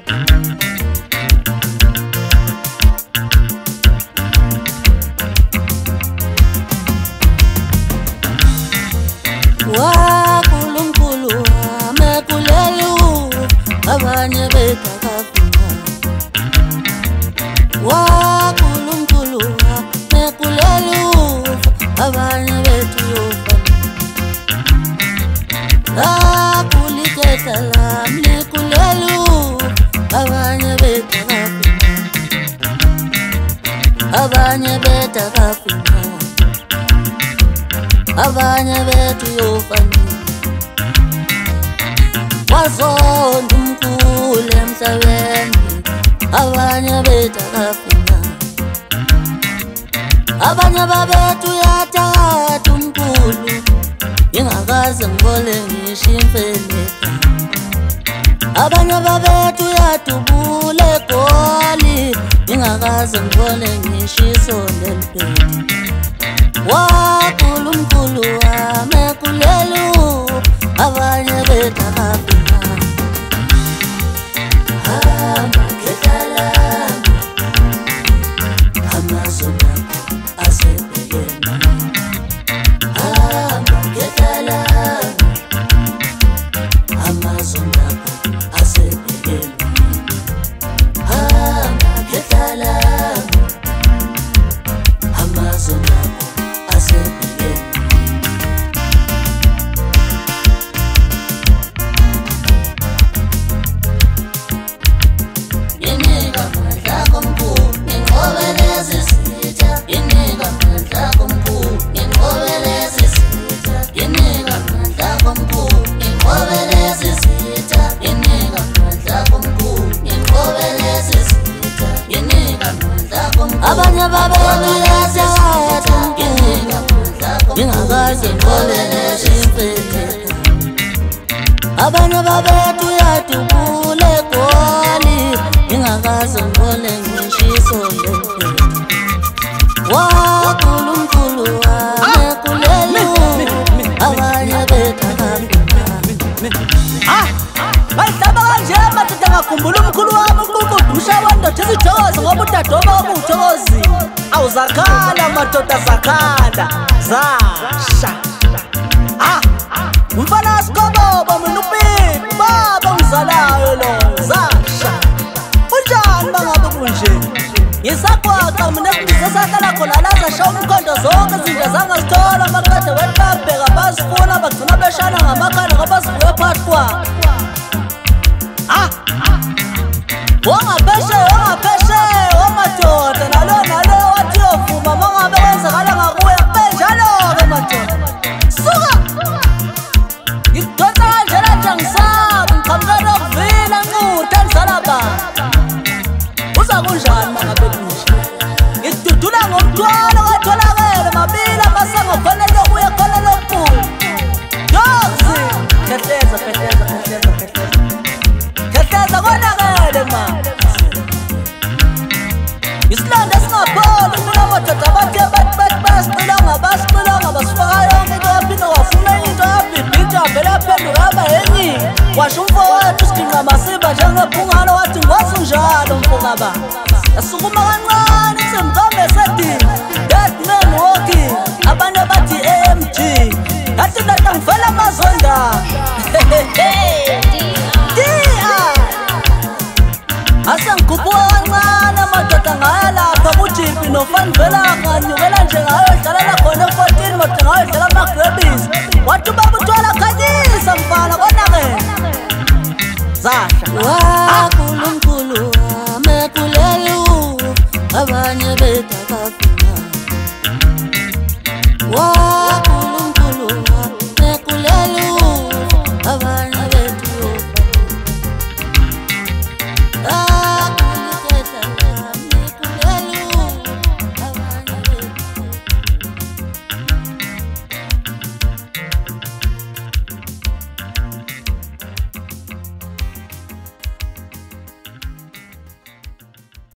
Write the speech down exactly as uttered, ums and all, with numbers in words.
waKulunkulu amekulelu abanye betakafunga waKulunkulu amekulelu abanye betuyofa akuliketa lamlikulelu abanye betakafunga abanye betakafunga abanye bethu yofana wazonda umkhulu emhlabeni abanye bethu akafuna abanye babethu yathatha umkhulu ingakaze ngibole ngisho imfeleka abanye babethu yadubula egoli ingakaze ngibole ngisho isonto eliphethe waKulunkulu amekulelu abanye betakafuna hamba ngehlala amazona asebhekene hamba ngehlala amazona asebhekene hamba ngehlala amazona abanye babethu yathatha ingakaze ngibole ngisho imfeleka abanye babethu yadubula egoli ingakaze ngibole ngisho isonto eliphethe waKulunkulu amekulelu abanye betakafuna bayihlaba kanje madoda ngakhumbula umkhulu wami uqukudusha wandoda izithokozo ngoba udadoma ubuthokozi awuzakhala madoda zakhala zasha ah umfana wasikobobo mina uPipi baba ngizalayo lo zasha unjani bangabe kunje ngisaqwaqa mina ngisahlala khona la zasha umkhondo zonke izinto zangazithola maqede wethabheka basifuna bagcina beshana ngamakhanda ngoba sivuye phakathi kwabo ah wangapheshe wangapheshe wamadoda nalo nalo wathi yovuma mangabe kwenzakala ngakuye benjalo-ke madoda suka ngidonsa kanjena nje ngisabi ngiqhamukela okuvila ncuda ndizala bani uza kunjani mangabe kunje ngidudula ngomthwalo katholakele mabili amasango khona lokuye khona lokukhulu yozi khehleza khehleza khehleza khehleza khehleza konakele ma isilanda singapholi mina madoda bathe bathi bathi basicilonga basicilonga basifaka yonke into yaphinde wafuna into yabhibhija vele yaphenduka yaba yenyini washo umfowethu sidinqa masimba njengephungalo wathi ngosi njalo mfokaba yasukuma kancane ithi mkambe sedini dead man walking abanye bathi A M G yathi lata ngivela amazonda asengikhuphuka kancane madoda ngaya lapha kujipi nofanivela nganyukela nje ngayodlalela khona e-fourteen madoda ngayodlala amagrebisi wathi ubaba uthwala khanyisa mfana konakele zasha waKulunkulu amekulelu abanye betakafuna